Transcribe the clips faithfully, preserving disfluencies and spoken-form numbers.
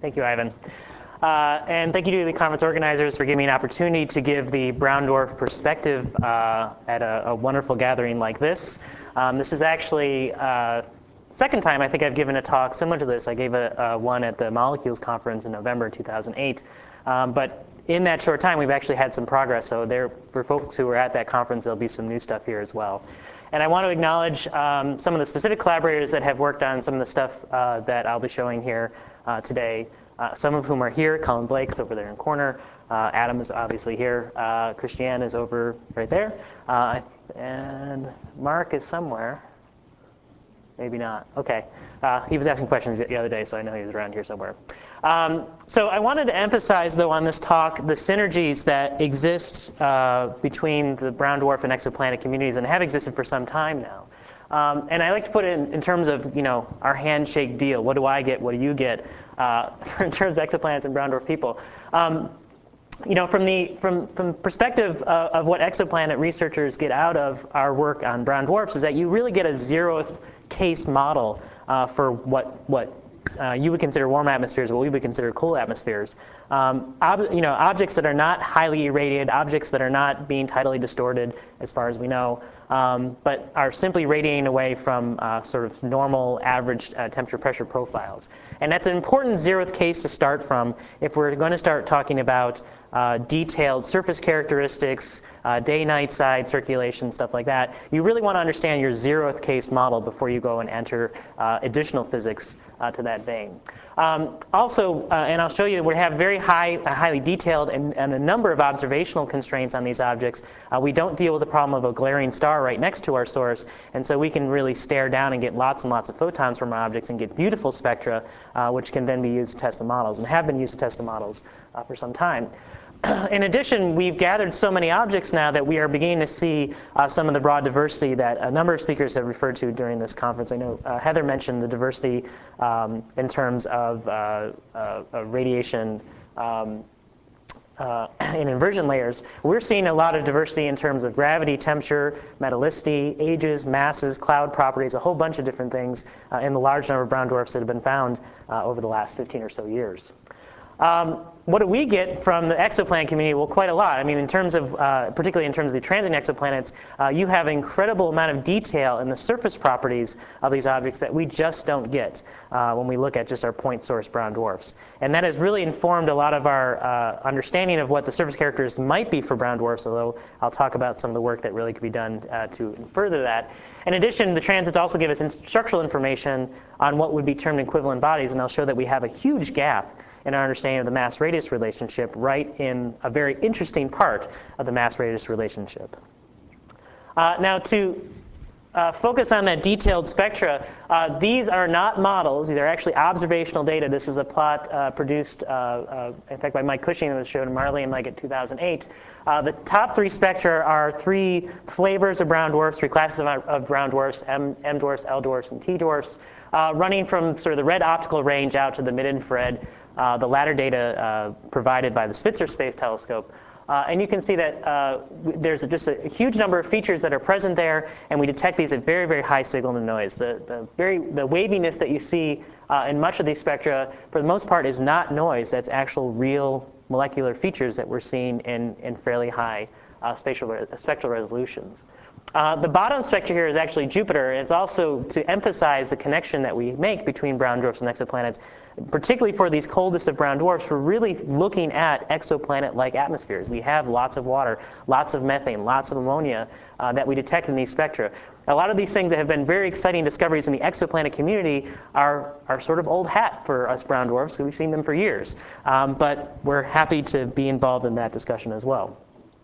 Thank you, Ivan. Uh, and thank you to the conference organizers for giving me an opportunity to give the brown dwarf perspective uh, at a, a wonderful gathering like this. Um, this is actually uh, second time I think I've given a talk similar to this. I gave a, a one at the Molecules Conference in November two thousand eight. Um, but in that short time, we've actually had some progress. So there, for folks who were at that conference, there'll be some new stuff here as well. And I want to acknowledge um, some of the specific collaborators that have worked on some of the stuff uh, that I'll be showing here uh, today. Uh, some of whom are here. Colin Blake's over there in the corner. Uh, Adam is obviously here. Uh, Christiane is over right there. Uh, and Mark is somewhere. Maybe not. OK. Uh, he was asking questions the other day, so I know he was around here somewhere. Um, so I wanted to emphasize, though, on this talk, the synergies that exist uh, between the brown dwarf and exoplanet communities and have existed for some time now. Um, and I like to put it in, in terms of, you know, our handshake deal. What do I get? What do you get? Uh, in terms of exoplanets and brown dwarf people. Um, you know, from the from from perspective of, of what exoplanet researchers get out of our work on brown dwarfs is that you really get a zeroth case model uh, for what what uh, you would consider warm atmospheres, what we would consider cool atmospheres. Um, ob you know, objects that are not highly irradiated, objects that are not being tidally distorted, as far as we know, um, but are simply radiating away from uh, sort of normal, average uh, temperature pressure profiles. And that's an important zeroth case to start from if we're going to start talking about uh, detailed surface characteristics, uh, day-night side circulation, stuff like that. You really want to understand your zeroth case model before you go and enter uh, additional physics uh, to that vein. Um, also, uh, and I'll show you, we have very high, uh, highly detailed and, and a number of observational constraints on these objects. Uh, we don't deal with the problem of a glaring star right next to our source, and so we can really stare down and get lots and lots of photons from our objects and get beautiful spectra, uh, which can then be used to test the models and have been used to test the models uh, for some time. In addition, we've gathered so many objects now that we are beginning to see uh, some of the broad diversity that a number of speakers have referred to during this conference. I know uh, Heather mentioned the diversity um, in terms of uh, uh, radiation um, uh, in inversion layers. We're seeing a lot of diversity in terms of gravity, temperature, metallicity, ages, masses, cloud properties, a whole bunch of different things uh, in the large number of brown dwarfs that have been found uh, over the last fifteen or so years. Um, what do we get from the exoplanet community? Well, quite a lot. I mean, in terms of, uh, particularly in terms of the transiting exoplanets, uh, you have an incredible amount of detail in the surface properties of these objects that we just don't get uh, when we look at just our point source brown dwarfs. And that has really informed a lot of our uh, understanding of what the surface characteristics might be for brown dwarfs, although I'll talk about some of the work that really could be done uh, to further that. In addition, the transits also give us structural information on what would be termed equivalent bodies, and I'll show that we have a huge gap in our understanding of the mass-radius relationship right in a very interesting part of the mass-radius relationship. Uh, now, to uh, focus on that detailed spectra, uh, these are not models. These are actually observational data. This is a plot uh, produced, uh, uh, in fact, by Mike Cushing that was shown in Marley and Leggett two thousand eight. Uh, the top three spectra are three flavors of brown dwarfs, three classes of, of brown dwarfs, M, M dwarfs, L dwarfs, and T dwarfs, uh, running from sort of the red optical range out to the mid-infrared. Uh, the latter data uh, provided by the Spitzer Space Telescope. Uh, and you can see that uh, there's a, just a, a huge number of features that are present there, and we detect these at very, very high signal to noise. The, the, very, the waviness that you see uh, in much of these spectra, for the most part, is not noise. That's actual real molecular features that we're seeing in, in fairly high uh, spatial re spectral resolutions. Uh, the bottom spectra here is actually Jupiter. It's also to emphasize the connection that we make between brown dwarfs and exoplanets. Particularly for these coldest of brown dwarfs, we're really looking at exoplanet-like atmospheres. We have lots of water, lots of methane, lots of ammonia uh, that we detect in these spectra. A lot of these things that have been very exciting discoveries in the exoplanet community are, are sort of old hat for us brown dwarfs, so we've seen them for years. Um, but we're happy to be involved in that discussion as well.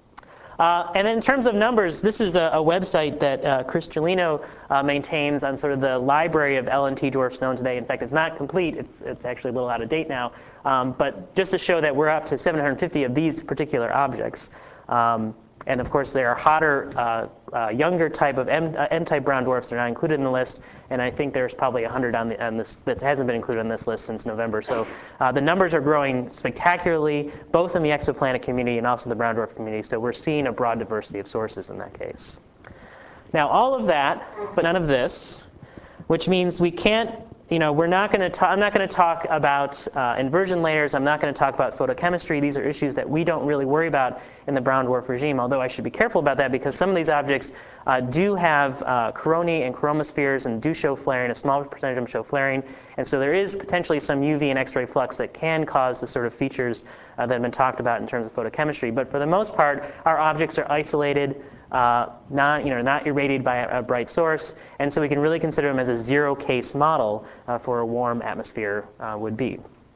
Uh, and then in terms of numbers, this is a, a website that uh, Chris Gelino uh, maintains on sort of the library of L and T dwarfs known today. In fact, it's not complete. It's, it's actually a little out of date now. Um, but just to show that we're up to seven hundred fifty of these particular objects. Um, and of course, there are hotter, uh, uh, younger type of M, uh, M-type brown dwarfs that are not included in the list. And I think there's probably one hundred on, the, on this that hasn't been included on this list since November. So uh, the numbers are growing spectacularly, both in the exoplanet community and also the brown dwarf community. So we're seeing a broad diversity of sources in that case. Now, all of that, but none of this, which means we can't you know, we're not going to I'm not going to talk about uh, inversion layers. I'm not going to talk about photochemistry. These are issues that we don't really worry about in the brown dwarf regime, although I should be careful about that because some of these objects uh, do have uh, coronae and chromospheres and do show flaring. A small percentage of them show flaring. And so there is potentially some U V and X-ray flux that can cause the sort of features uh, that have been talked about in terms of photochemistry. But for the most part, our objects are isolated, Uh, not, you know, not irradiated by a, a bright source, and so we can really consider them as a zero-case model uh, for a warm atmosphere uh, would be.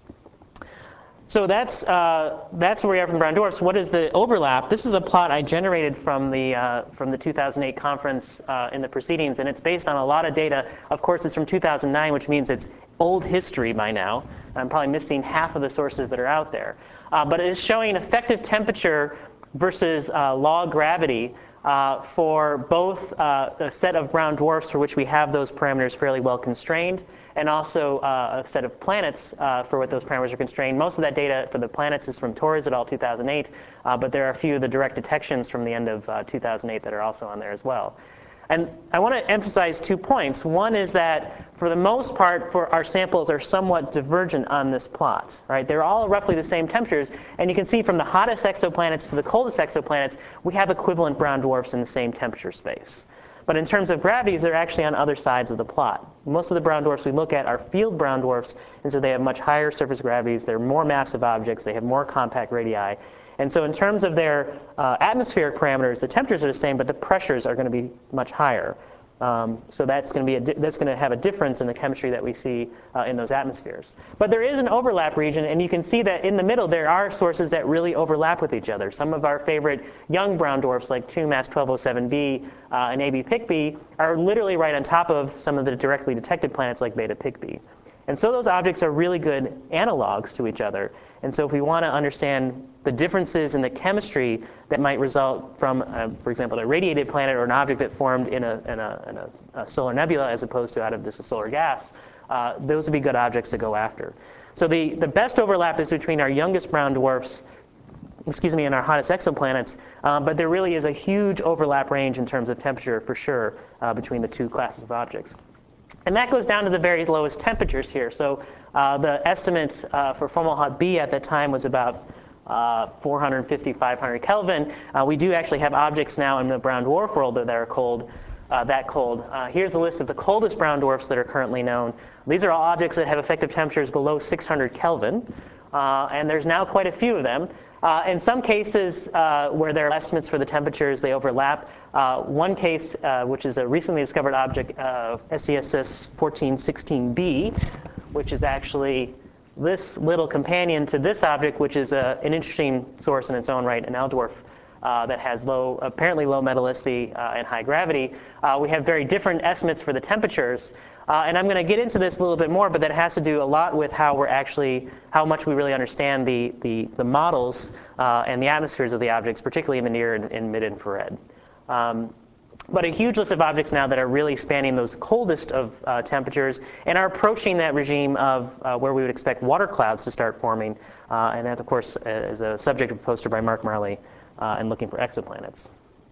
So that's, uh, that's where we are from brown dwarfs. What is the overlap? This is a plot I generated from the, uh, from the two thousand eight conference uh, in the proceedings, and it's based on a lot of data. Of course, it's from two thousand nine, which means it's old history by now. I'm probably missing half of the sources that are out there. Uh, but it is showing effective temperature versus uh, log gravity Uh, for both uh, a set of brown dwarfs for which we have those parameters fairly well constrained, and also uh, a set of planets uh, for what those parameters are constrained. Most of that data for the planets is from Torres et al. two thousand eight, uh, but there are a few of the direct detections from the end of uh, two thousand eight that are also on there as well. And I want to emphasize two points. One is that for the most part, for our samples are somewhat divergent on this plot. Right? They're all roughly the same temperatures. And you can see from the hottest exoplanets to the coldest exoplanets, we have equivalent brown dwarfs in the same temperature space. But in terms of gravities, they're actually on other sides of the plot. Most of the brown dwarfs we look at are field brown dwarfs, and so they have much higher surface gravities. They're more massive objects. They have more compact radii. And so in terms of their uh, atmospheric parameters, the temperatures are the same, but the pressures are going to be much higher. Um, so that's going to be a that's going to have a difference in the chemistry that we see uh, in those atmospheres. But there is an overlap region, and you can see that in the middle there are sources that really overlap with each other. Some of our favorite young brown dwarfs, like two MASS twelve oh seven b uh, and A B Pygb, are literally right on top of some of the directly detected planets like Beta Pygb. And so those objects are really good analogs to each other. And so if we want to understand the differences in the chemistry that might result from, uh, for example, a radiated planet or an object that formed in a, in a, in a, a solar nebula as opposed to out of just a solar gas, uh, those would be good objects to go after. So the, the best overlap is between our youngest brown dwarfs, excuse me, and our hottest exoplanets. Um, but there really is a huge overlap range in terms of temperature, for sure, uh, between the two classes of objects. And that goes down to the very lowest temperatures here. So uh, the estimate uh, for Fomalhaut B at that time was about uh, four hundred fifty, five hundred Kelvin. Uh, we do actually have objects now in the brown dwarf world that are cold, uh, that cold. Uh, here's a list of the coldest brown dwarfs that are currently known. These are all objects that have effective temperatures below six hundred Kelvin. Uh, and there's now quite a few of them. Uh, in some cases uh, where there are estimates for the temperatures, they overlap. Uh, one case, uh, which is a recently discovered object, uh, S C S S fourteen sixteen b, which is actually this little companion to this object, which is a, an interesting source in its own right, an L dwarf uh, that has low, apparently low metallicity uh, and high gravity. Uh, we have very different estimates for the temperatures. Uh, and I'm going to get into this a little bit more, but that has to do a lot with how we're actually, how much we really understand the, the, the models uh, and the atmospheres of the objects, particularly in the near and, and mid-infrared. Um, but a huge list of objects now that are really spanning those coldest of uh, temperatures and are approaching that regime of uh, where we would expect water clouds to start forming. Uh, and that, of course, is a subject of a poster by Mark Marley uh, and looking for exoplanets.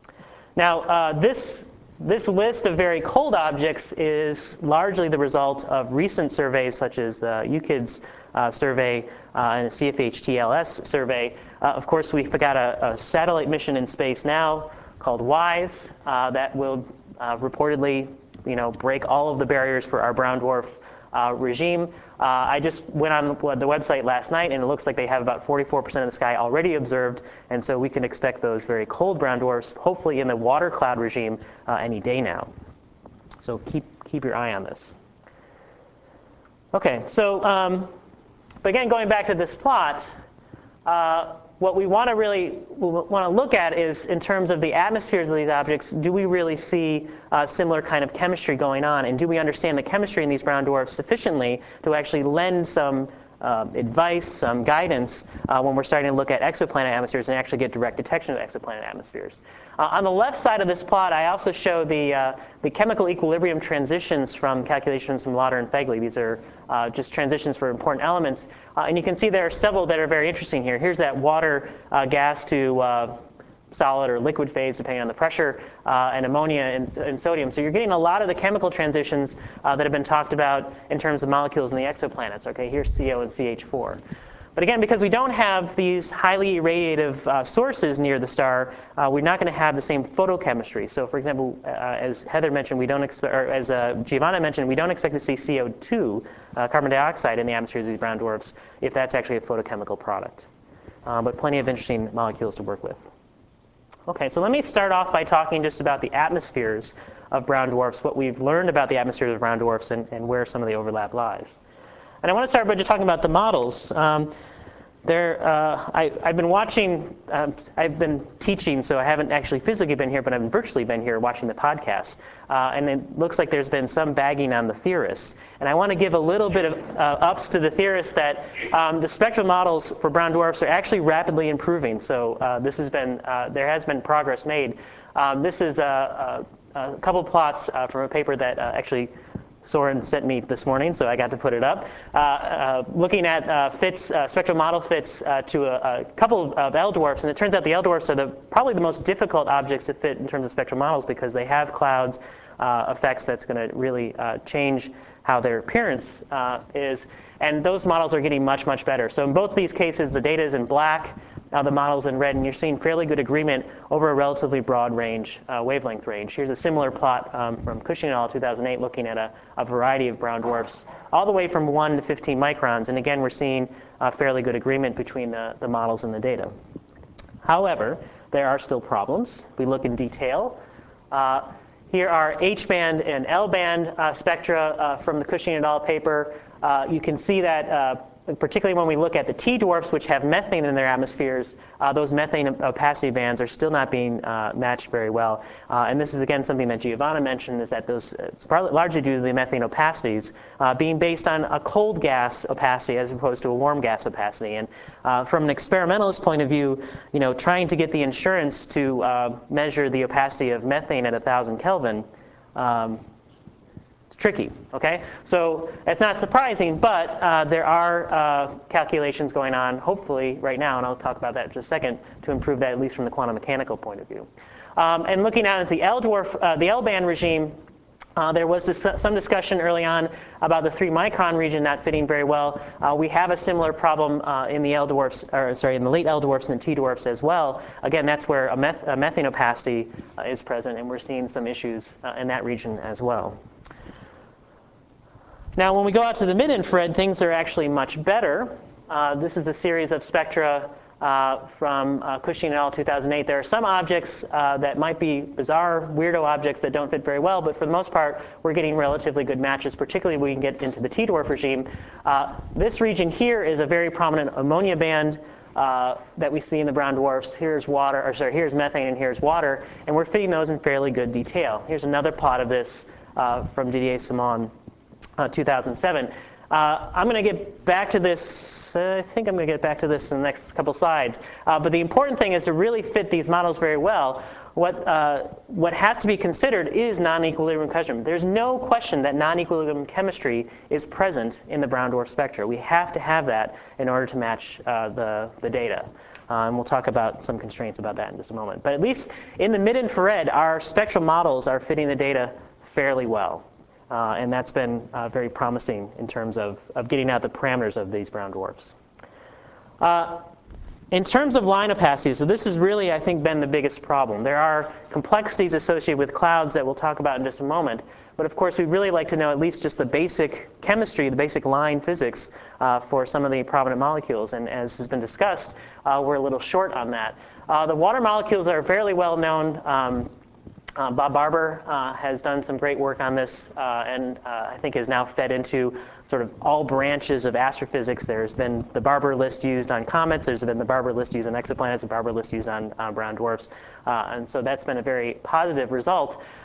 Now, uh, this This list of very cold objects is largely the result of recent surveys, such as the EUCLIDS uh, survey uh, and the C F H T L S survey. Uh, of course, we've got a, a satellite mission in space now called WISE uh, that will uh, reportedly, you know, break all of the barriers for our brown dwarf uh, regime. Uh, I just went on the website last night, and it looks like they have about forty-four percent of the sky already observed. And so we can expect those very cold brown dwarfs, hopefully in the water cloud regime, uh, any day now. So keep, keep your eye on this. OK, so um, but again, going back to this plot, uh, what we want to really want to look at is, in terms of the atmospheres of these objects, do we really see uh, similar kind of chemistry going on? And do we understand the chemistry in these brown dwarfs sufficiently to actually lend some uh, advice, some guidance uh, when we're starting to look at exoplanet atmospheres and actually get direct detection of exoplanet atmospheres? Uh, on the left side of this plot, I also show the, uh, the chemical equilibrium transitions from calculations from Lauder and Fegley. These are uh, just transitions for important elements. Uh, and you can see there are several that are very interesting here. Here's that water uh, gas to, uh, solid or liquid phase, depending on the pressure, uh, and ammonia and, and sodium. So you're getting a lot of the chemical transitions uh, that have been talked about in terms of molecules in the exoplanets. Okay, here's C O and C H four. But again, because we don't have these highly irradiative uh, sources near the star, uh, we're not going to have the same photochemistry. So for example, uh, as Heather mentioned, we don't expect, or as uh, Giovanna mentioned, we don't expect to see C O two, uh, carbon dioxide, in the atmospheres of these brown dwarfs if that's actually a photochemical product. Uh, but plenty of interesting molecules to work with. Okay, so let me start off by talking just about the atmospheres of brown dwarfs, what we've learned about the atmospheres of brown dwarfs, and, and where some of the overlap lies. And I want to start by just talking about the models. Um, there, uh, I, I've been watching, um, I've been teaching, so I haven't actually physically been here, but I've virtually been here watching the podcast. Uh, and it looks like there's been some bagging on the theorists. And I want to give a little bit of uh, ups to the theorists that um, the spectral models for brown dwarfs are actually rapidly improving. So uh, this has been, uh, there has been progress made. Um, this is a, a, a couple plots uh, from a paper that uh, actually Soren sent me this morning, so I got to put it up. Uh, uh, looking at uh, fits, uh, spectral model fits uh, to a, a couple of L dwarfs, and it turns out the L dwarfs are the, probably the most difficult objects to fit in terms of spectral models because they have clouds uh, effects that's going to really uh, change how their appearance uh, is. And those models are getting much, much better. So in both these cases, the data is in black, uh, the model's in red, and you're seeing fairly good agreement over a relatively broad range, uh, wavelength range. Here's a similar plot um, from Cushing et al. two thousand eight looking at a, a variety of brown dwarfs, all the way from one to fifteen microns. And again, we're seeing uh, fairly good agreement between the, the models and the data. However, there are still problems. We look in detail. Uh, Here are H-band and L-band uh, spectra uh, from the Cushing et al. Paper. Uh, you can see that, uh, particularly when we look at the T-dwarfs, which have methane in their atmospheres, uh, those methane opacity bands are still not being uh, matched very well. Uh, and this is, again, something that Giovanna mentioned, is that those, it's partly, largely due to the methane opacities uh, being based on a cold gas opacity as opposed to a warm gas opacity. And uh, from an experimentalist point of view, you know, trying to get the insurance to uh, measure the opacity of methane at one thousand Kelvin, um, it's tricky, okay? So it's not surprising, but uh, there are uh, calculations going on, hopefully right now, and I'll talk about that in just a second, to improve that at least from the quantum mechanical point of view. Um, and looking at the L dwarf, uh, the L-band regime, uh, there was this, some discussion early on about the three micron region not fitting very well. Uh, we have a similar problem uh, in the L dwarfs, or sorry, in the late L dwarfs and the T dwarfs as well. Again, that's where a, meth a methane opacity uh, is present, and we're seeing some issues uh, in that region as well. Now, when we go out to the mid-infrared, things are actually much better. Uh, this is a series of spectra uh, from uh, Cushing et al. two thousand eight. There are some objects uh, that might be bizarre, weirdo objects that don't fit very well, but for the most part, we're getting relatively good matches, particularly when we can get into the T-dwarf regime. Uh, this region here is a very prominent ammonia band uh, that we see in the brown dwarfs. Here's water, or sorry, here's methane and here's water, and we're fitting those in fairly good detail. Here's another plot of this uh, from Didier Simon. Uh, two thousand seven. Uh, I'm going to get back to this, uh, I think I'm going to get back to this in the next couple slides. Uh, but the important thing is to really fit these models very well. What, uh, what has to be considered is non-equilibrium chemistry. There's no question that non-equilibrium chemistry is present in the brown dwarf spectra. We have to have that in order to match uh, the, the data. Uh, and we'll talk about some constraints about that in just a moment. But at least in the mid-infrared, our spectral models are fitting the data fairly well. Uh, and that's been uh, very promising in terms of, of getting out the parameters of these brown dwarfs. Uh, in terms of line opacity, so this has really, I think, been the biggest problem. There are complexities associated with clouds that we'll talk about in just a moment. But of course, we'd really like to know at least just the basic chemistry, the basic line physics uh, for some of the prominent molecules. And as has been discussed, uh, we're a little short on that. Uh, the water molecules are fairly well known. Um, Uh, Bob Barber uh, has done some great work on this uh, and uh, I think has now fed into sort of all branches of astrophysics. There's been the Barber list used on comets. There's been the Barber list used on exoplanets, the Barber list used on uh, brown dwarfs. Uh, and so that's been a very positive result.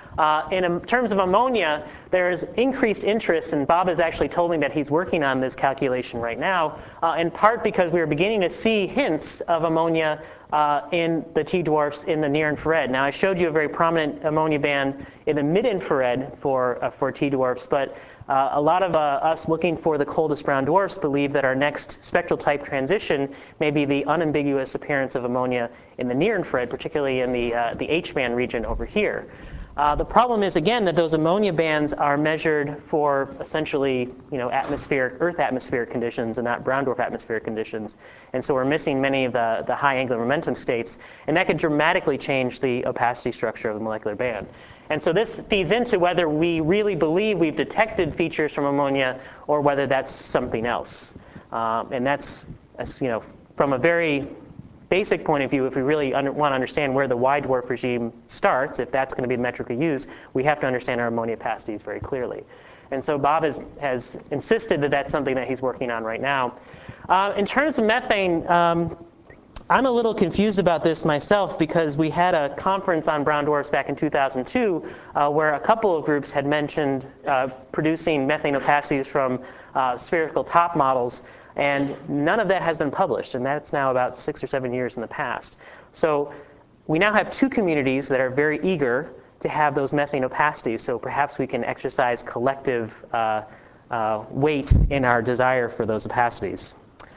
Uh, in terms of ammonia, there's increased interest, and Bob has actually told me that he's working on this calculation right now, uh, in part because we are beginning to see hints of ammonia uh, in the T-dwarfs in the near-infrared. Now, I showed you a very prominent ammonia band in the mid-infrared for, uh, for T-dwarfs, but uh, a lot of uh, us looking for the coldest brown dwarfs believe that our next spectral type transition may be the unambiguous appearance of ammonia in the near-infrared, particularly in the, uh, the H-band region over here. Uh, the problem is, again, that those ammonia bands are measured for essentially, you know, atmospheric, Earth atmospheric conditions and not brown dwarf atmospheric conditions. And so we're missing many of the, the high angular momentum states. And that could dramatically change the opacity structure of the molecular band. And so this feeds into whether we really believe we've detected features from ammonia or whether that's something else. Um, and that's, that's, you know, from a very basic point of view, if we really under, want to understand where the Y-dwarf regime starts, if that's going to be the metric we use, we have to understand our ammonia opacities very clearly. And so Bob has, has insisted that that's something that he's working on right now. Uh, in terms of methane, um, I'm a little confused about this myself because we had a conference on brown dwarfs back in two thousand two uh, where a couple of groups had mentioned uh, producing methane opacities from uh, spherical top models. And none of that has been published, and that's now about six or seven years in the past. So we now have two communities that are very eager to have those methane opacities, so perhaps we can exercise collective uh, uh, weight in our desire for those opacities.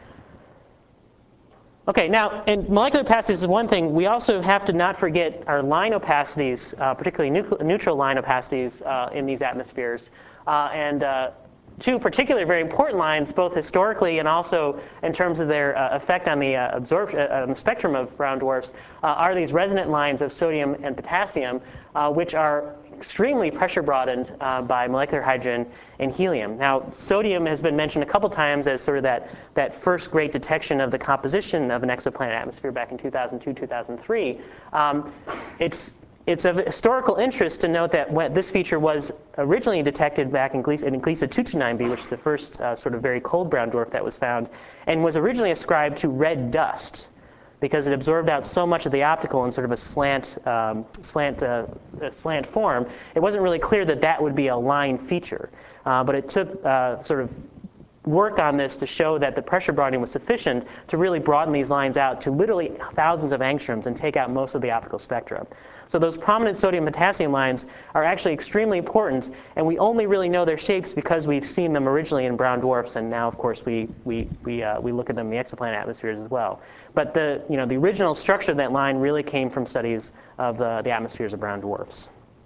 Okay, now, and molecular opacities is one thing. We also have to not forget our line opacities, uh, particularly neutral line opacities uh, in these atmospheres. Uh, and uh, two particularly very important lines, both historically and also in terms of their uh, effect on the uh, absorption, uh, on the spectrum of brown dwarfs, uh, are these resonant lines of sodium and potassium, uh, which are extremely pressure broadened uh, by molecular hydrogen and helium. Now, sodium has been mentioned a couple times as sort of that, that first great detection of the composition of an exoplanet atmosphere back in two thousand two, two thousand three. Um, it's It's of historical interest to note that when this feature was originally detected back in Gliese, in Gliese two twenty-nine b, which is the first uh, sort of very cold brown dwarf that was found, and was originally ascribed to red dust because it absorbed out so much of the optical in sort of a slant, um, slant, uh, a slant form. It wasn't really clear that that would be a line feature, uh, but it took uh, sort of work on this to show that the pressure broadening was sufficient to really broaden these lines out to literally thousands of angstroms and take out most of the optical spectra. So those prominent sodium-potassium lines are actually extremely important, and we only really know their shapes because we've seen them originally in brown dwarfs, and now, of course, we, we, we, uh, we look at them in the exoplanet atmospheres as well. But the, you know, the original structure of that line really came from studies of the, the atmospheres of brown dwarfs.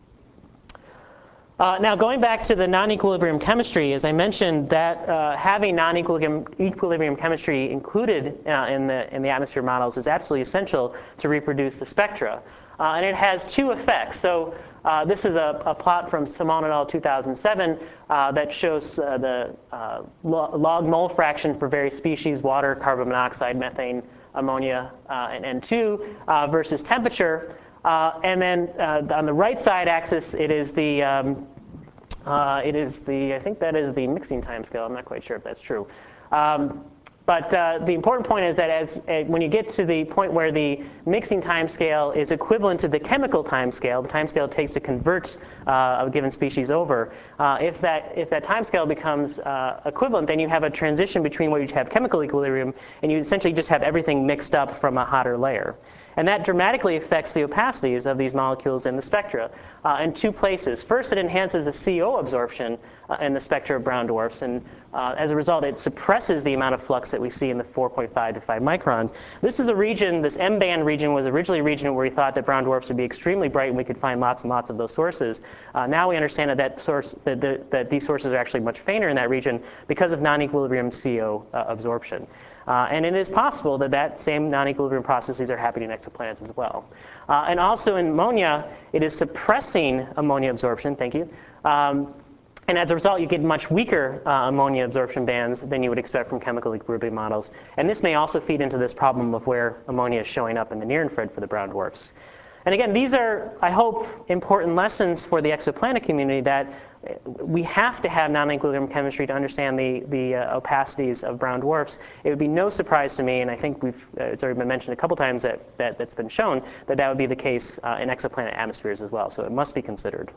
Uh, now, going back to the non-equilibrium chemistry, as I mentioned, that uh, having non-equilibrium equilibrium chemistry included uh, in, the, in the atmosphere models is absolutely essential to reproduce the spectra. Uh, and it has two effects. So uh, this is a, a plot from Simon et al. two thousand seven uh, that shows uh, the uh, log mole fraction for various species, water, carbon monoxide, methane, ammonia, uh, and N two uh, versus temperature. Uh, and then uh, on the right side axis, it is the, um, uh, it is the, I think that is the mixing time scale. I'm not quite sure if that's true. Um, but uh, the important point is that as uh, when you get to the point where the mixing time scale is equivalent to the chemical time scale, the time scale it takes to convert uh, a given species over, uh, if that if that time scale becomes uh, equivalent, then you have a transition between where you have chemical equilibrium and you essentially just have everything mixed up from a hotter layer. And that dramatically affects the opacities of these molecules in the spectra uh, in two places. First, it enhances the C O absorption uh, in the spectra of brown dwarfs. And uh, as a result, it suppresses the amount of flux that we see in the four point five to five microns. This is a region, this M-band region was originally a region where we thought that brown dwarfs would be extremely bright and we could find lots and lots of those sources. Uh, now we understand that, that, source, that, the, that these sources are actually much fainter in that region because of non-equilibrium C O uh, absorption. Uh, and it is possible that that same non-equilibrium processes are happening in exoplanets as well. Uh, and also in ammonia, it is suppressing ammonia absorption, thank you. Um, and as a result, you get much weaker uh, ammonia absorption bands than you would expect from chemical equilibrium models. And this may also feed into this problem of where ammonia is showing up in the near-infrared for the brown dwarfs. And again, these are, I hope, important lessons for the exoplanet community that we have to have non-equilibrium chemistry to understand the, the uh, opacities of brown dwarfs. It would be no surprise to me, and I think we've, uh, it's already been mentioned a couple times that, that that's been shown, that that would be the case uh, in exoplanet atmospheres as well. So it must be considered.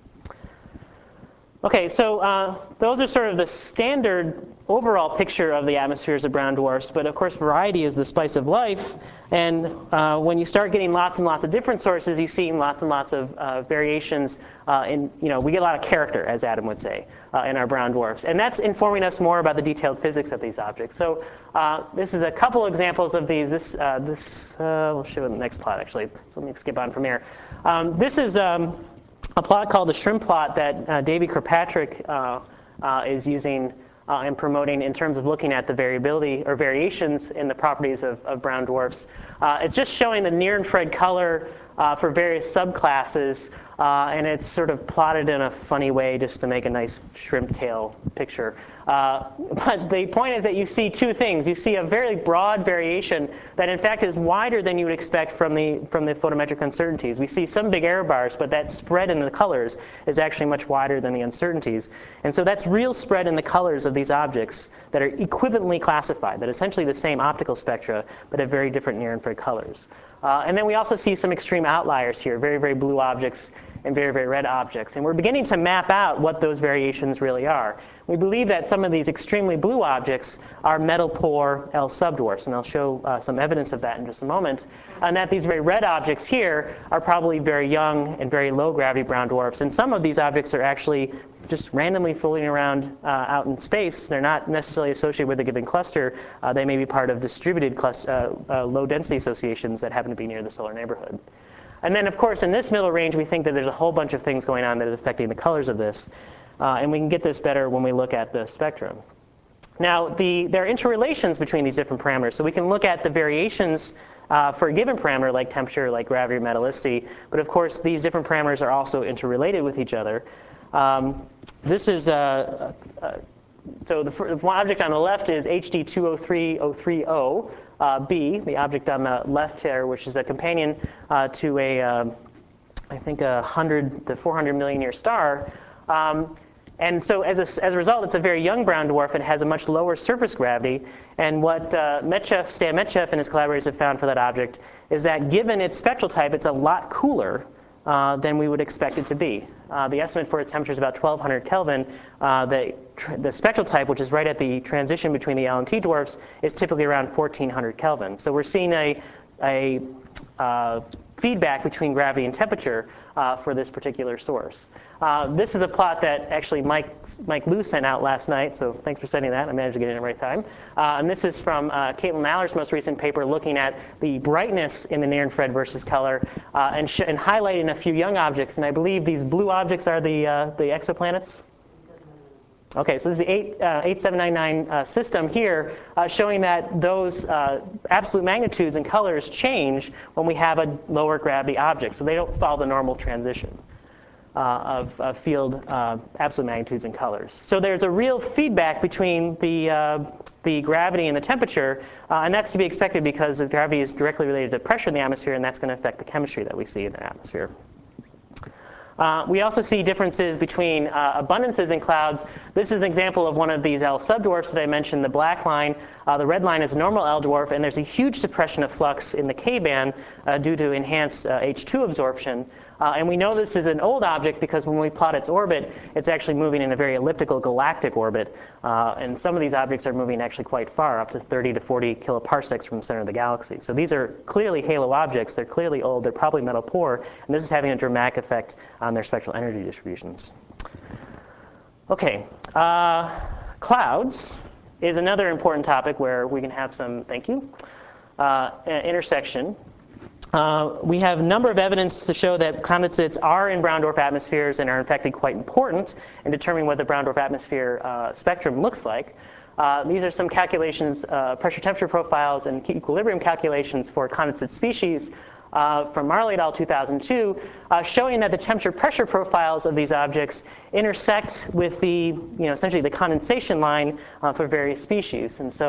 Okay, so uh, those are sort of the standard overall picture of the atmospheres of brown dwarfs. But of course, variety is the spice of life. And uh, when you start getting lots and lots of different sources, you see lots and lots of uh, variations. Uh, in, you know, we get a lot of character, as Adam would say, uh, in our brown dwarfs. And that's informing us more about the detailed physics of these objects. So uh, this is a couple examples of these. This, uh, this uh, we'll show in the next plot, actually. So let me skip on from here. Um, this is um, a plot called the shrimp plot that uh, Davy Kirkpatrick uh, uh, is using uh, and promoting in terms of looking at the variability or variations in the properties of, of brown dwarfs. Uh, it's just showing the near-infrared color uh, for various subclasses, uh, and it's sort of plotted in a funny way just to make a nice shrimp tail picture. Uh, but the point is that you see two things. You see a very broad variation that, in fact, is wider than you would expect from the, from the photometric uncertainties. We see some big error bars, but that spread in the colors is actually much wider than the uncertainties. And so that's real spread in the colors of these objects that are equivalently classified, that are essentially the same optical spectra, but have very different near-infrared colors. Uh, and then we also see some extreme outliers here, very, very blue objects and very, very red objects. And we're beginning to map out what those variations really are. We believe that some of these extremely blue objects are metal-poor L subdwarfs, and I'll show uh, some evidence of that in just a moment. And that these very red objects here are probably very young and very low-gravity brown dwarfs. And some of these objects are actually just randomly floating around uh, out in space. They're not necessarily associated with a given cluster. Uh, they may be part of distributed cluster, uh, uh, low-density associations that happen to be near the solar neighborhood. And then, of course, in this middle range, we think that there's a whole bunch of things going on that is affecting the colors of this. Uh, and we can get this better when we look at the spectrum. Now, the, there are interrelations between these different parameters. So we can look at the variations uh, for a given parameter, like temperature, like gravity, or metallicity. But of course, these different parameters are also interrelated with each other. Um, this is uh, uh, so the, the one object on the left is H D two oh three oh three oh uh, b, the object on the left here, which is a companion uh, to a, um, I think, a hundred to four hundred million year star. Um, and so as a, as a result, it's a very young brown dwarf and has a much lower surface gravity. And what uh, Metchev, Stan Metchev and his collaborators have found for that object is that given its spectral type, it's a lot cooler uh, than we would expect it to be. Uh, the estimate for its temperature is about twelve hundred Kelvin. Uh, the, the spectral type, which is right at the transition between the L and T dwarfs, is typically around fourteen hundred Kelvin. So we're seeing a, a uh, feedback between gravity and temperature uh, for this particular source. Uh, this is a plot that actually Mike, Mike Liu sent out last night, so thanks for sending that. I managed to get it in the right time. Uh, and this is from uh, Caitlin Maller's most recent paper looking at the brightness in the near-infrared versus color uh, and, sh and highlighting a few young objects. And I believe these blue objects are the, uh, the exoplanets. Okay, so this is the eight, uh, eight seven nine nine uh, system here uh, showing that those uh, absolute magnitudes and colors change when we have a lower gravity object. So they don't follow the normal transition uh, of, of field uh, absolute magnitudes and colors. So there's a real feedback between the, uh, the gravity and the temperature, uh, and that's to be expected because the gravity is directly related to pressure in the atmosphere, and that's going to affect the chemistry that we see in the atmosphere. Uh, we also see differences between uh, abundances in clouds. This is an example of one of these L subdwarfs that I mentioned, the black line. Uh, the red line is a normal L dwarf, and there's a huge suppression of flux in the K band uh, due to enhanced uh, H two absorption. Uh, and we know this is an old object because when we plot its orbit, it's actually moving in a very elliptical galactic orbit. Uh, and some of these objects are moving actually quite far, up to thirty to forty kiloparsecs from the center of the galaxy. So these are clearly halo objects. They're clearly old. They're probably metal poor. And this is having a dramatic effect on their spectral energy distributions. OK, uh, clouds is another important topic where we can have some, thank you, uh, intersection. Uh, we have a number of evidence to show that condensates are in brown dwarf atmospheres and are in fact quite important in determining what the brown dwarf atmosphere uh, spectrum looks like. Uh, these are some calculations, uh, pressure temperature profiles and equilibrium calculations for condensate species uh, from Marley et al. two thousand two, uh, showing that the temperature pressure profiles of these objects intersect with the, you know, essentially the condensation line uh, for various species. And so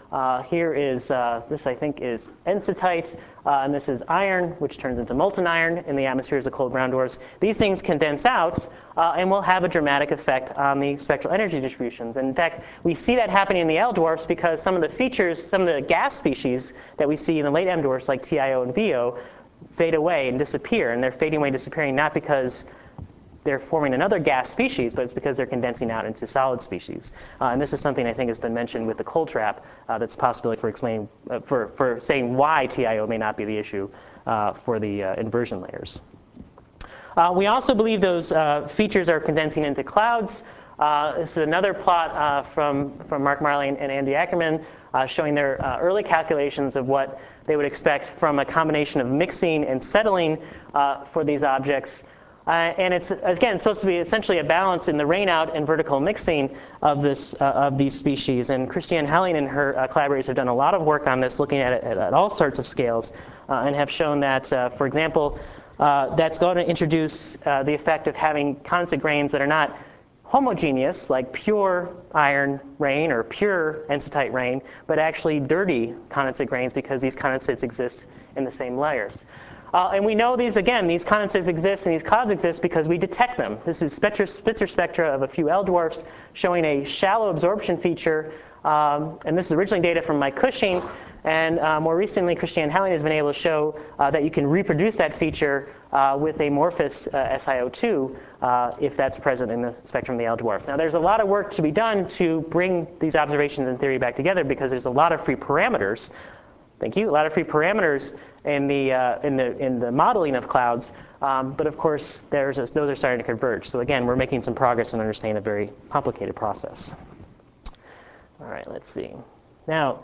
Uh, here is, uh, this I think is enstatite, uh, and this is iron, which turns into molten iron in the atmospheres of cold brown dwarfs. These things condense out uh, and will have a dramatic effect on the spectral energy distributions. And in fact, we see that happening in the L dwarfs because some of the features, some of the gas species that we see in the late M dwarfs, like T I O and V O, fade away and disappear. And they're fading away and disappearing not because they're forming another gas species, but it's because they're condensing out into solid species. Uh, and this is something I think has been mentioned with the cold trap. Uh, that's a possibility for explaining, uh, for, for saying why T I O may not be the issue uh, for the uh, inversion layers. Uh, we also believe those uh, features are condensing into clouds. Uh, this is another plot uh, from, from Mark Marley and Andy Ackerman uh, showing their uh, early calculations of what they would expect from a combination of mixing and settling uh, for these objects. Uh, and it's, again, supposed to be essentially a balance in the rainout and vertical mixing of, this, uh, of these species. And Christiane Helling and her uh, collaborators have done a lot of work on this, looking at it at, at all sorts of scales, uh, and have shown that, uh, for example, uh, that's going to introduce uh, the effect of having condensate grains that are not homogeneous, like pure iron rain or pure enstatite rain, but actually dirty condensate grains because these condensates exist in the same layers. Uh, and we know these, again, these condensates exist and these clouds exist because we detect them. This is Spitzer, Spitzer spectra of a few L dwarfs showing a shallow absorption feature. Um, and this is originally data from Mike Cushing. And uh, more recently, Christiane Helling has been able to show uh, that you can reproduce that feature uh, with amorphous uh, S I O two uh, if that's present in the spectrum of the L dwarf. Now, there's a lot of work to be done to bring these observations and theory back together because there's a lot of free parameters. Thank you. A lot of free parameters in the uh, in the in the modeling of clouds, um, but of course, there's a, those are starting to converge. So again, we're making some progress in understanding a very complicated process. All right, let's see. Now,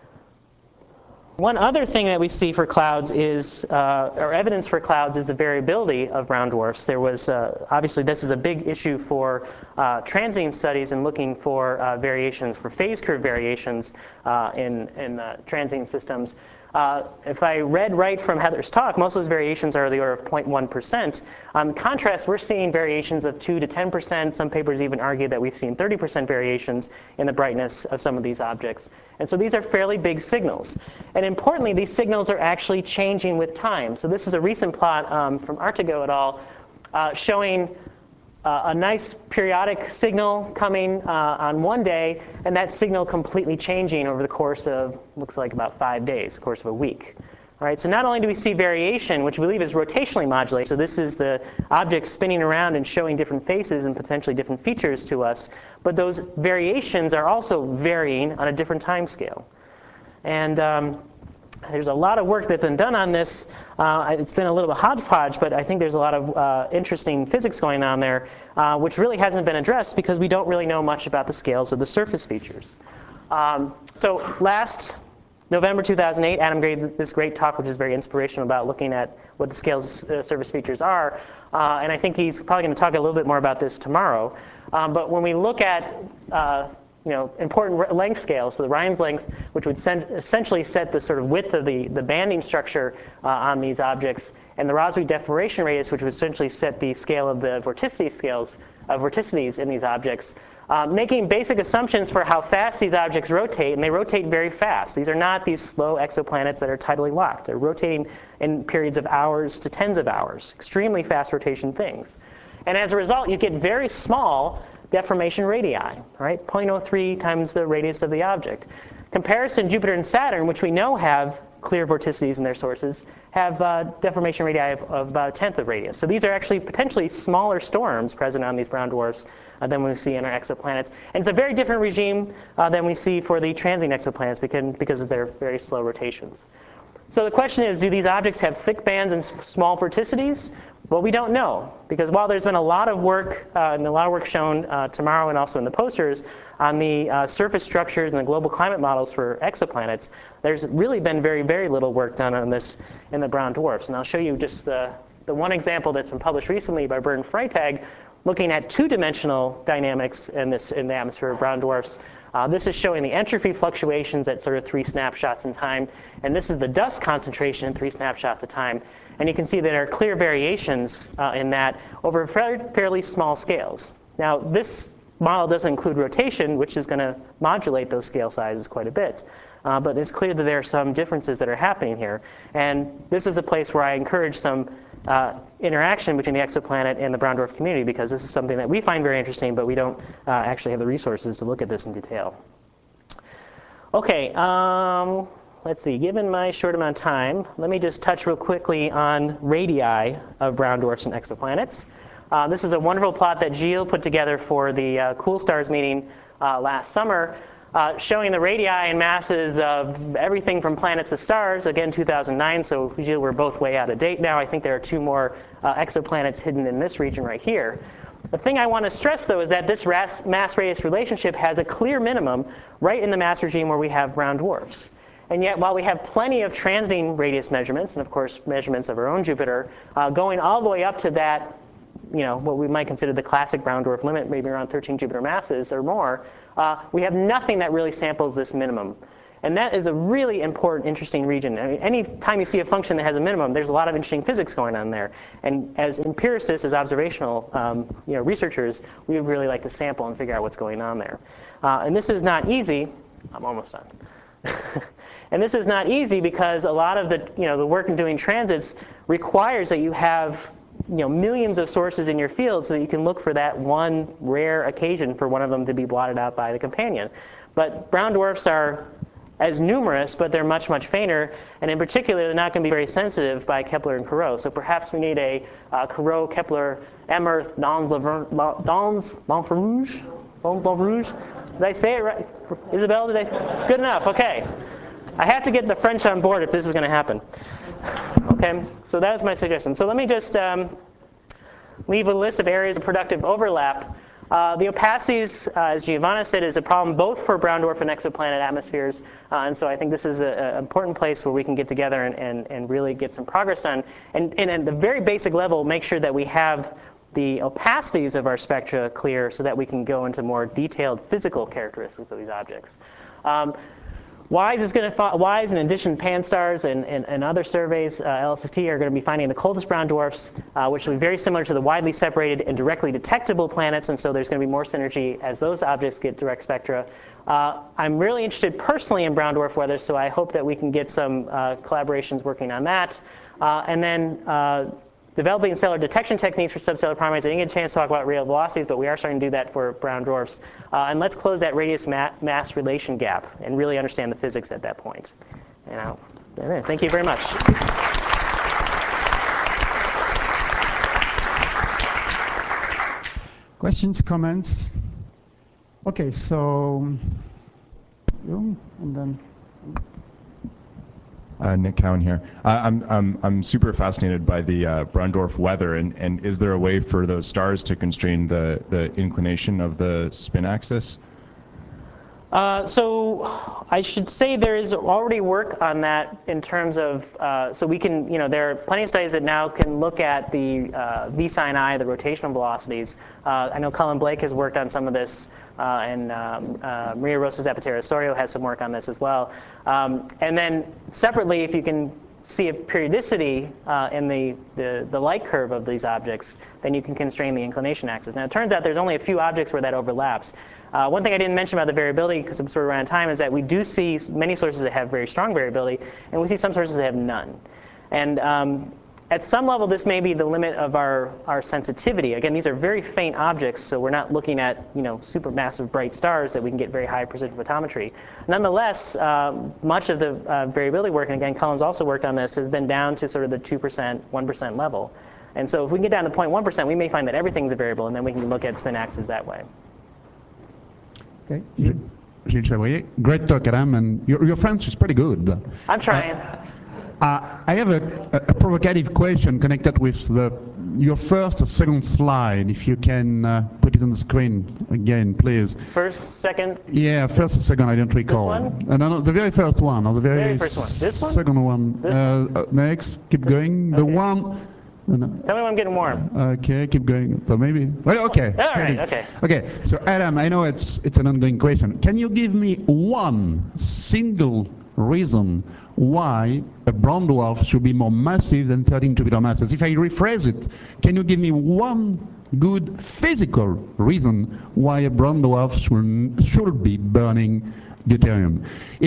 one other thing that we see for clouds is, uh, or evidence for clouds, is the variability of brown dwarfs. There was, uh, obviously, this is a big issue for uh, transient studies and looking for uh, variations, for phase curve variations uh, in, in uh, transient systems. Uh, if I read right from Heather's talk, most of those variations are the order of zero point one percent. Um, in contrast, we're seeing variations of two to ten percent. Some papers even argue that we've seen thirty percent variations in the brightness of some of these objects. And so these are fairly big signals. And importantly, these signals are actually changing with time. So this is a recent plot um, from Artigo et al. Uh, showing Uh, a nice periodic signal coming uh, on one day, and that signal completely changing over the course of, looks like about five days, the course of a week. All right, so not only do we see variation, which we believe is rotationally modulated, so this is the object spinning around and showing different faces and potentially different features to us, but those variations are also varying on a different time scale. And um, there's a lot of work that's been done on this. Uh, it's been a little bit hodgepodge, but I think there's a lot of uh, interesting physics going on there, uh, which really hasn't been addressed because we don't really know much about the scales of the surface features. Um, so last November two thousand eight, Adam gave this great talk, which is very inspirational, about looking at what the scales uh, surface features are. Uh, and I think he's probably going to talk a little bit more about this tomorrow. Um, but when we look at uh, you know, important length scales, so the Rhines length, which would send, essentially set the sort of width of the, the banding structure uh, on these objects, and the Rossby deformation radius, which would essentially set the scale of the vorticity scales, uh, vorticities in these objects, uh, making basic assumptions for how fast these objects rotate, and they rotate very fast. These are not these slow exoplanets that are tidally locked. They're rotating in periods of hours to tens of hours, extremely fast rotation things. And as a result, you get very small deformation radii, right? zero point zero three times the radius of the object. Comparison, Jupiter and Saturn, which we know have clear vorticities in their sources, have uh, deformation radii of, of about a tenth of radius. So these are actually potentially smaller storms present on these brown dwarfs uh, than we see in our exoplanets. And it's a very different regime uh, than we see for the transient exoplanets because, because of their very slow rotations. So the question is, do these objects have thick bands and small vorticities? Well, we don't know, because while there's been a lot of work, uh, and a lot of work shown uh, tomorrow and also in the posters on the uh, surface structures and the global climate models for exoplanets, there's really been very, very little work done on this in the brown dwarfs. And I'll show you just the, the one example that's been published recently by Bernd Freytag, looking at two-dimensional dynamics in, this, in the atmosphere of brown dwarfs. Uh, this is showing the entropy fluctuations at sort of three snapshots in time. And this is the dust concentration in three snapshots of time. And you can see that there are clear variations uh, in that over fairly small scales. Now, this model doesn't include rotation, which is going to modulate those scale sizes quite a bit. uh, but it's clear that there are some differences that are happening here. And this is a place where I encourage some uh, interaction between the exoplanet and the brown dwarf community, because this is something that we find very interesting, but we don't uh, actually have the resources to look at this in detail. Okay, um, let's see. Given my short amount of time, let me just touch real quickly on radii of brown dwarfs and exoplanets. Uh, this is a wonderful plot that Gilles put together for the uh, Cool Stars meeting uh, last summer, uh, showing the radii and masses of everything from planets to stars, again, two thousand nine, so Gilles, we're both way out of date now. I think there are two more uh, exoplanets hidden in this region right here. The thing I want to stress, though, is that this mass-radius relationship has a clear minimum right in the mass regime where we have brown dwarfs. And yet, while we have plenty of transiting radius measurements, and of course measurements of our own Jupiter, uh, going all the way up to that, you know, what we might consider the classic brown dwarf limit, maybe around thirteen Jupiter masses or more, uh, we have nothing that really samples this minimum. And that is a really important, interesting region. I mean, any time you see a function that has a minimum, there's a lot of interesting physics going on there. And as empiricists, as observational um, you know, researchers, we would really like to sample and figure out what's going on there. Uh, and this is not easy. I'm almost done. And this is not easy because a lot of the, you know, the work in doing transits requires that you have you know, millions of sources in your field so that you can look for that one rare occasion for one of them to be blotted out by the companion. But brown dwarfs are as numerous, but they're much, much fainter. And in particular, they're not going to be very sensitive by Kepler and Corot. So perhaps we need a uh, Corot, Kepler, Emerth, Dans L'Enfrouge? L'Enfrouge? Did I say it right? Isabel, did I say it? Good enough, OK. I have to get the French on board if this is going to happen. OK, so that's my suggestion. So let me just um, leave a list of areas of productive overlap. Uh, the opacities, uh, as Giovanna said, is a problem both for brown dwarf and exoplanet atmospheres. Uh, and so I think this is an important place where we can get together and, and, and really get some progress done. And, and at the very basic level, make sure that we have the opacities of our spectra clear so that we can go into more detailed physical characteristics of these objects. Um, WISE is going to WISE, in addition, Pan-STARRS and, and, and other surveys, uh, L S S T, are going to be finding the coldest brown dwarfs, uh, which will be very similar to the widely separated and directly detectable planets. And so there's going to be more synergy as those objects get direct spectra. Uh, I'm really interested personally in brown dwarf weather, so I hope that we can get some uh, collaborations working on that. Uh, and then uh, developing stellar detection techniques for substellar primates. I didn't get a chance to talk about radial velocities, but we are starting to do that for brown dwarfs. Uh, and let's close that radius ma mass relation gap and really understand the physics at that point. And I'll, thank you very much. Questions, comments? OK, so you, and then. Uh, Nick Cowan here. Uh, I'm, I'm, I'm super fascinated by the uh, brown dwarf weather, and, and is there a way for those stars to constrain the, the inclination of the spin axis? Uh, so I should say there is already work on that in terms of, uh, so we can, you know, there are plenty of studies that now can look at the uh, V sine I, the rotational velocities. Uh, I know Cullen Blake has worked on some of this, uh, and um, uh, Maria Rosa Zapatero-Osorio has some work on this as well. Um, and then separately, if you can see a periodicity uh, in the, the, the light curve of these objects, then you can constrain the inclination axis. Now, it turns out there's only a few objects where that overlaps. Uh, one thing I didn't mention about the variability, because I'm sort of around time, is that we do see many sources that have very strong variability, and we see some sources that have none. And um, at some level, this may be the limit of our, our sensitivity. Again, these are very faint objects, so we're not looking at you know, supermassive bright stars that we can get very high precision photometry. Nonetheless, uh, much of the uh, variability work, and again, Cullen's also worked on this, has been down to sort of the two percent, one percent level. And so if we can get down to zero point one percent, we may find that everything's a variable, and then we can look at spin axes that way. Okay. Gilles Chevrier, great talk, Adam, and your, your French is pretty good. I'm trying. Uh, uh, I have a, a provocative question connected with the, your first or second slide, if you can uh, put it on the screen again, please. First, second? Yeah, first or second, I don't recall. This one? Uh, no, no, the very first one, or the very, very first one. This one? second one. This uh, one? Uh, next, keep going. The okay. one. No, no. Tell me when I'm getting warm. Okay, keep going. So maybe. Well, okay. All right. Okay. Okay. So Adam, I know it's it's an ongoing question. Can you give me one single reason why a brown dwarf should be more massive than thirteen Jupiter masses? If I rephrase it, can you give me one good physical reason why a brown dwarf should should be burning deuterium? If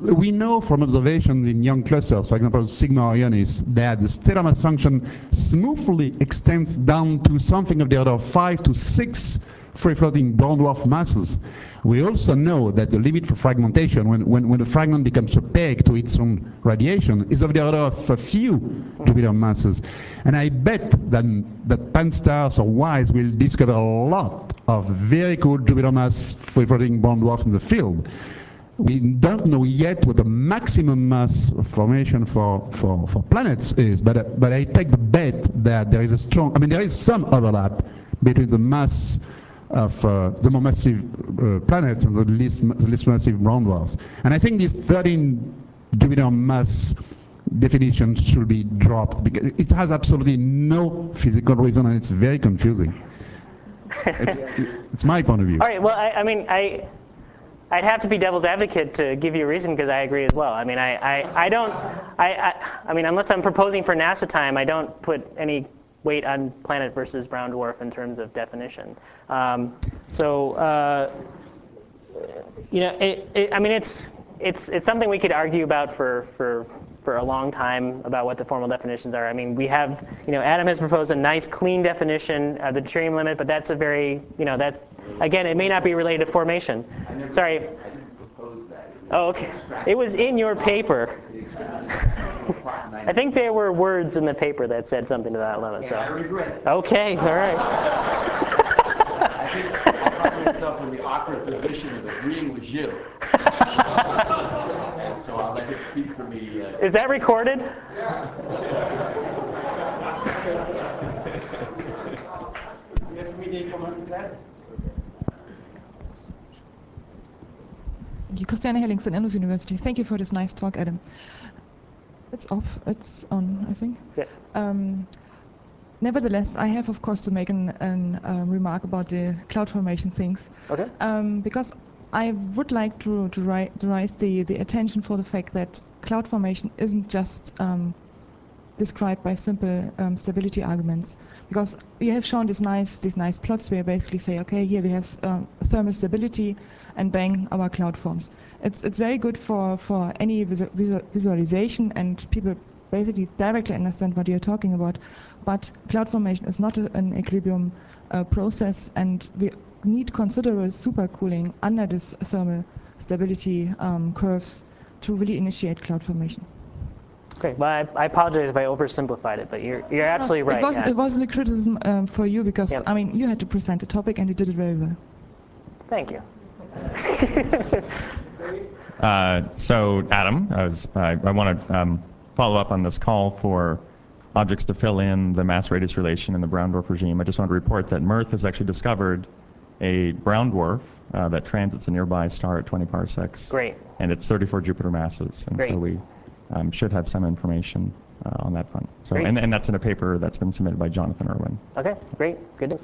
we know from observations in young clusters, for example, Sigma Orionis, that the stellar mass function smoothly extends down to something of the order of five to six free-floating brown dwarf masses. We also know that the limit for fragmentation, when, when, when the fragment becomes opaque to its own radiation, is of the order of a few Jupiter masses. And I bet that, that Pan-STARRS or WISE will discover a lot of very cool Jupiter mass free-floating brown dwarfs in the field. We don't know yet what the maximum mass of formation for, for, for planets is, but, uh, but I take the bet that there is a strong, I mean, there is some overlap between the mass of uh, the more massive uh, planets and the least, the least massive brown dwarfs. And I think this thirteen Jupiter mass definition should be dropped because it has absolutely no physical reason and it's very confusing. it's, it's my point of view. All right, well, I, I mean, I, I'd have to be devil's advocate to give you a reason because I agree as well. I mean, I, I, I don't, I, I, I mean, unless I'm proposing for NASA time, I don't put any weight on planet versus brown dwarf in terms of definition. Um, so, uh, you know, it, it, I mean, it's it's it's something we could argue about for for for a long time about what the formal definitions are. I mean, we have, you know, Adam has proposed a nice, clean definition of the deuterium limit, but that's a very, you know, that's again, it may not be related to formation. I never, Sorry. I didn't propose that. Oh, okay. It was in your paper. I think there were words in the paper that said something to that limit. So. I regret it. Okay, all right. I think I find myself in the awkward position of agreeing with you. And so I'll let him speak for me. Uh, Is that recorded? Thank you. Christiane Helling, Saint Andrews University. Thank you for this nice talk, Adam. It's off. It's on, I think. Yeah. Um, nevertheless, I have, of course, to make an, an uh, remark about the cloud formation things. Okay. Um, because I would like to, to, ri to raise the, the attention for the fact that cloud formation isn't just um, described by simple um, stability arguments. Because you have shown these nice, these nice plots where you basically say, okay, here we have um, thermal stability, and bang, our cloud forms. It's, it's very good for, for any visual, visual, visualization, and people basically directly understand what you're talking about. But cloud formation is not a, an equilibrium uh, process, and we need considerable supercooling under this thermal stability um, curves to really initiate cloud formation. Great. Well, I, I apologize if I oversimplified it, but you're you're absolutely right. It, was, yeah. it wasn't a criticism um, for you because Yep. I mean you had to present the topic and you did it very well. Thank you. Uh, so, Adam, I, was, I, I want to um, follow up on this call for objects to fill in the mass radius relation in the brown dwarf regime. I just want to report that Mirth has actually discovered a brown dwarf uh, that transits a nearby star at twenty parsecs. Great. And it's thirty-four Jupiter masses. And Great. so we um, should have some information uh, on that front. So, Great. and, and that's in a paper that's been submitted by Jonathan Irwin. Okay. Great. Good news.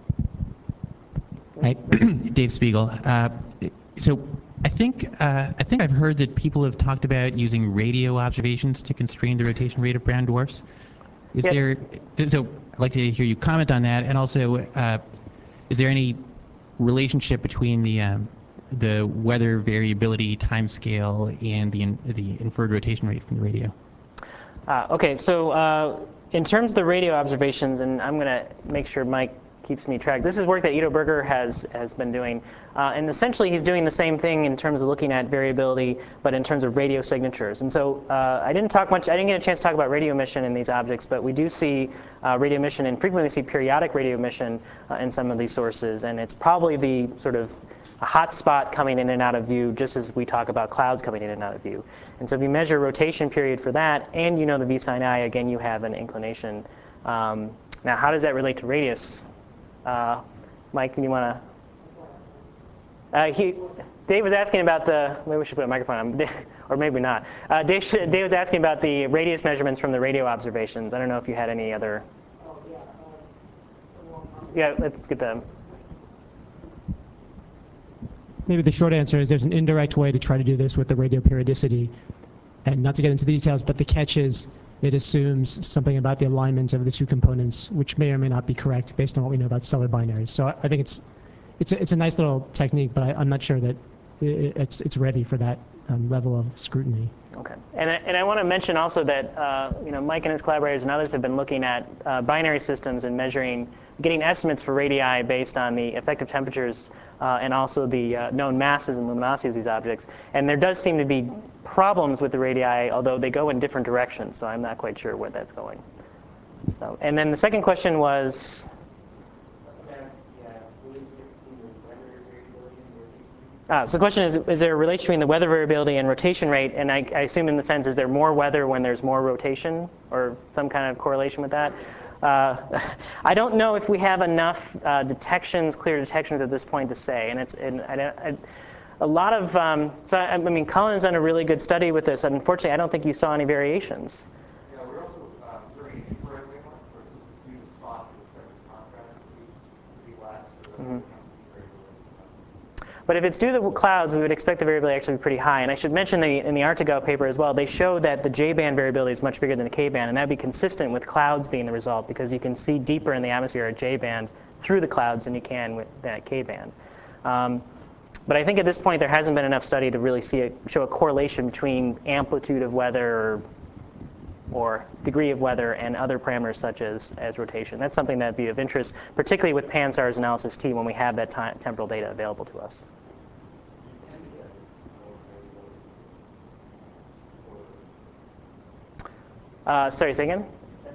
Hi, Dave Spiegel. Uh, so I think uh, I think I've heard that people have talked about using radio observations to constrain the rotation rate of brown dwarfs. Is Yep. there? So I'd like to hear you comment on that, and also, uh, is there any relationship between the um, the weather variability timescale and the in, the inferred rotation rate from the radio? Uh, okay. So uh, in terms of the radio observations, and I'm going to make sure Mike keeps me track. This is work that Ido Berger has has been doing, uh, and essentially he's doing the same thing in terms of looking at variability, but in terms of radio signatures. And so uh, I didn't talk much. I didn't get a chance to talk about radio emission in these objects, but we do see uh, radio emission and frequently see periodic radio emission uh, in some of these sources, and it's probably the sort of a hot spot coming in and out of view, just as we talk about clouds coming in and out of view. And so if you measure rotation period for that, and you know the V sine I, again you have an inclination. Um, now, how does that relate to radius? Uh, Mike, you want to? Uh, he, Dave was asking about the. Maybe we should put a microphone on, or maybe not. Uh, Dave, should, Dave was asking about the radius measurements from the radio observations. I don't know if you had any other. Yeah, let's get them. Maybe the short answer is there's an indirect way to try to do this with the radio periodicity, and not to get into the details, but the catch is it assumes something about the alignment of the two components, which may or may not be correct based on what we know about stellar binaries. So I think it's it's a, it's a nice little technique, but I, I'm not sure that i it's, it's ready for that um, level of scrutiny. Okay, and I, and I want to mention also that uh, you know, Mike and his collaborators and others have been looking at uh, binary systems and measuring, getting estimates for radii based on the effective temperatures uh, and also the uh, known masses and luminosity of these objects. And there does seem to be problems with the radii, although they go in different directions. So I'm not quite sure where that's going. So, and then the second question was. Uh, so the question is, is there a relation between the weather variability and rotation rate? And I, I assume in the sense, is there more weather when there's more rotation, or some kind of correlation with that? Uh, I don't know if we have enough uh, detections, clear detections at this point to say. And it's and I, I, a lot of, um, so I, I mean, Colin's done a really good study with this. And unfortunately, I don't think you saw any variations. Yeah, we're also uh, doing infrared wavelengths, where just a few spots with different contrast, we relax, so that Mm-hmm. we But if it's due to the clouds, we would expect the variability actually to be pretty high. And I should mention the, in the Arctigo paper as well, they show that the J-band variability is much bigger than the K-band, and that would be consistent with clouds being the result, because you can see deeper in the atmosphere at J-band through the clouds than you can with that K-band. Um, but I think at this point there hasn't been enough study to really see a, show a correlation between amplitude of weather or, or degree of weather and other parameters such as, as rotation. That's something that would be of interest, particularly with Pan-SARS analysis T when we have that time, temporal data available to us. Uh, sorry, say again?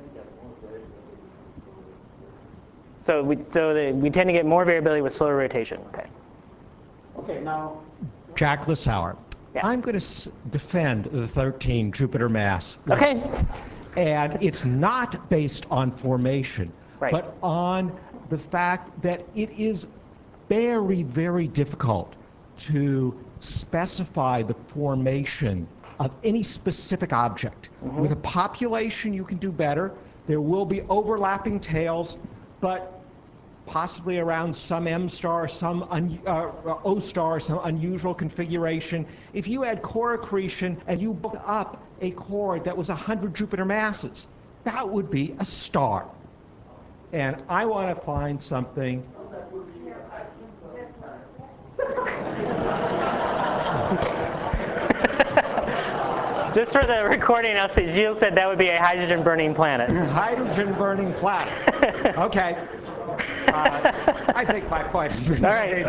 So we, so the, we tend to get more variability with slower rotation. Okay. Okay, now, Jack Lissauer. Yeah. I'm going to defend the thirteen Jupiter mass. Okay. And it's not based on formation, Right. but on the fact that it is very, very difficult to specify the formation of any specific object. Mm-hmm. With a population, you can do better. There will be overlapping tails, but possibly around some M star, some un, uh, O star, some unusual configuration. If you had core accretion and you built up a core that was one hundred Jupiter masses, that would be a star. And I want to find something. Just for the recording, I'll say Gilles said that would be a hydrogen-burning planet. Hydrogen-burning planet. Okay. Uh, I think my point has been All right.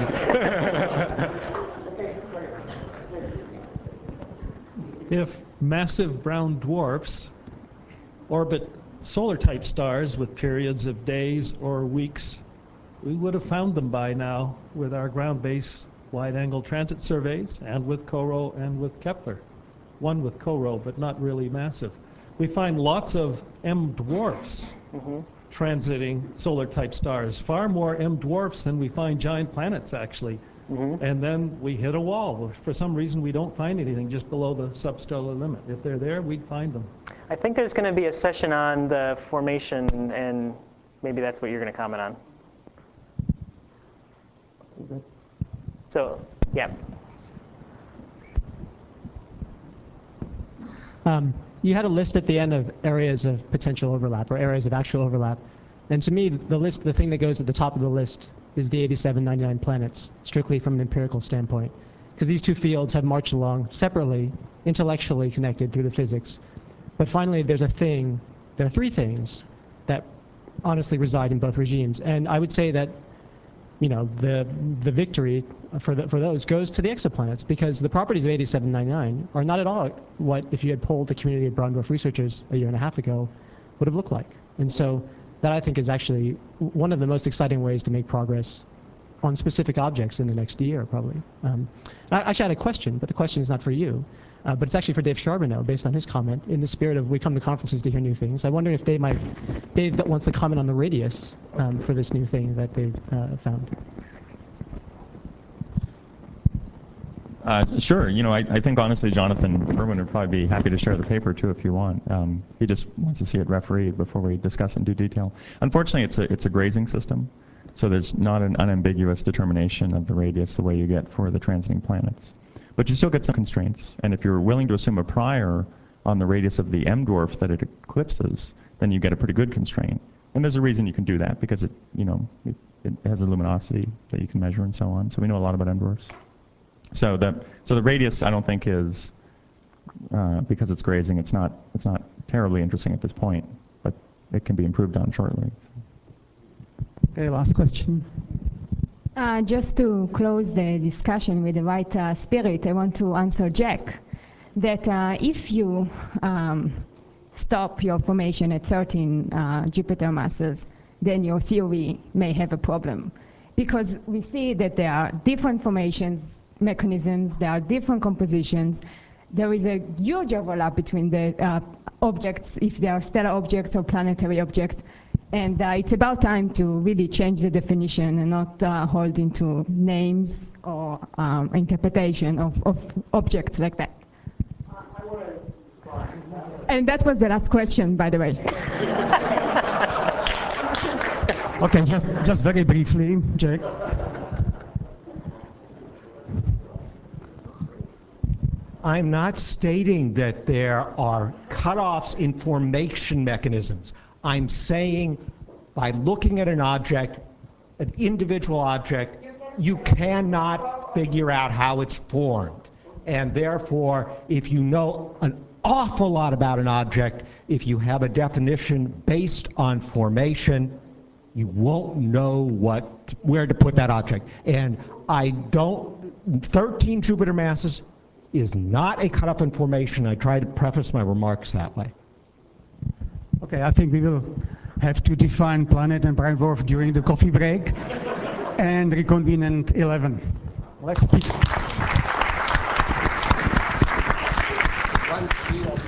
If massive brown dwarfs orbit solar-type stars with periods of days or weeks, we would have found them by now with our ground-based wide-angle transit surveys and with CoRoT and with Kepler. One with CoRoT, but not really massive. We find lots of M dwarfs mm-hmm. transiting solar-type stars, far more M dwarfs than we find giant planets, actually. Mm-hmm. And then we hit a wall. For some reason, we don't find anything just below the substellar limit. If they're there, we'd find them. I think there's going to be a session on the formation, and maybe that's what you're going to comment on. So, yeah. Um, you had a list at the end of areas of potential overlap or areas of actual overlap. And to me, the list, the thing that goes at the top of the list is the eighty-seven ninety-nine planets, strictly from an empirical standpoint. Because these two fields have marched along separately, intellectually connected through the physics. But finally, there's a thing, there are three things that honestly reside in both regimes. And I would say that, you know, the the victory for the, for those goes to the exoplanets, because the properties of eighty-seven ninety-nine are not at all what, if you had polled the community of brown dwarf researchers a year and a half ago, would have looked like. And so that, I think, is actually one of the most exciting ways to make progress on specific objects in the next year, probably. Um, I actually had a question, but the question is not for you. Uh, but it's actually for Dave Charbonneau, based on his comment, in the spirit of we come to conferences to hear new things. I wonder if Dave might, Dave that wants to comment on the radius um, for this new thing that they've uh, found. Uh, sure. You know, I, I think honestly, Jonathan Irwin would probably be happy to share the paper too if you want. Um, he just wants to see it refereed before we discuss it in due detail. Unfortunately, it's a it's a grazing system, so there's not an unambiguous determination of the radius the way you get for the transiting planets. But you still get some constraints, and if you're willing to assume a prior on the radius of the M dwarf that it eclipses, then you get a pretty good constraint. And there's a reason you can do that, because it, you know, it, it has a luminosity that you can measure and so on. So we know a lot about M dwarfs. So the so the radius I don't think is uh, because it's grazing. It's not it's not terribly interesting at this point, but it can be improved on shortly. Okay, last question. Uh, just to close the discussion with the right uh, spirit, I want to answer Jack that uh, if you um, stop your formation at certain uh, Jupiter masses, then your theory may have a problem. Because we see that there are different formations, mechanisms, there are different compositions. There is a huge overlap between the uh, objects, if they are stellar objects or planetary objects. And uh, it's about time to really change the definition and not uh, hold into names or um, interpretation of, of objects like that. And that was the last question, by the way. Okay, just, just very briefly, Jake. I'm not stating that there are cutoffs in formation mechanisms. I'm saying by looking at an object, an individual object, you cannot figure out how it's formed. And therefore, if you know an awful lot about an object, if you have a definition based on formation, you won't know what, where to put that object. And I don't, thirteen Jupiter masses is not a cutoff in formation. I try to preface my remarks that way. Okay, I think we will have to define planet and brown dwarf during the coffee break and reconvene at eleven. Let's speak. One, two,